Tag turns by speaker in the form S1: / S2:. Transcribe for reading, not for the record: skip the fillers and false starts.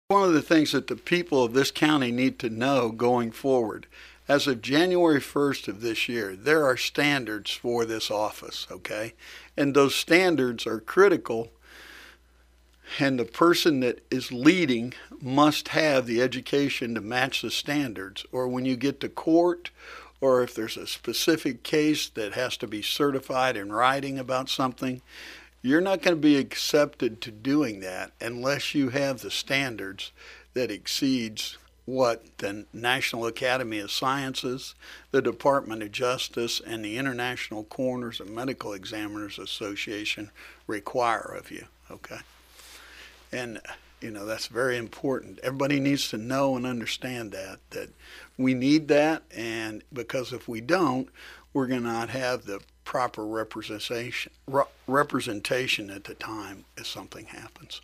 S1: One of the things that the people of this county need to know going forward, as of January 1st of this year, there are standards for this office, okay? And those standards are critical, and the person that is leading must have the education to match the standards. Or when you get to court, or if there's a specific case that has to be certified in writing about something, you're not going to be accepted to doing that unless you have the standards that exceeds what the National Academy of Sciences, the Department of Justice, and the International Coroners and Medical Examiners Association require of you, okay? And that's very important. Everybody needs to know and understand that we need that, and because if we don't, we're going to not have the proper representation at the time if something happens.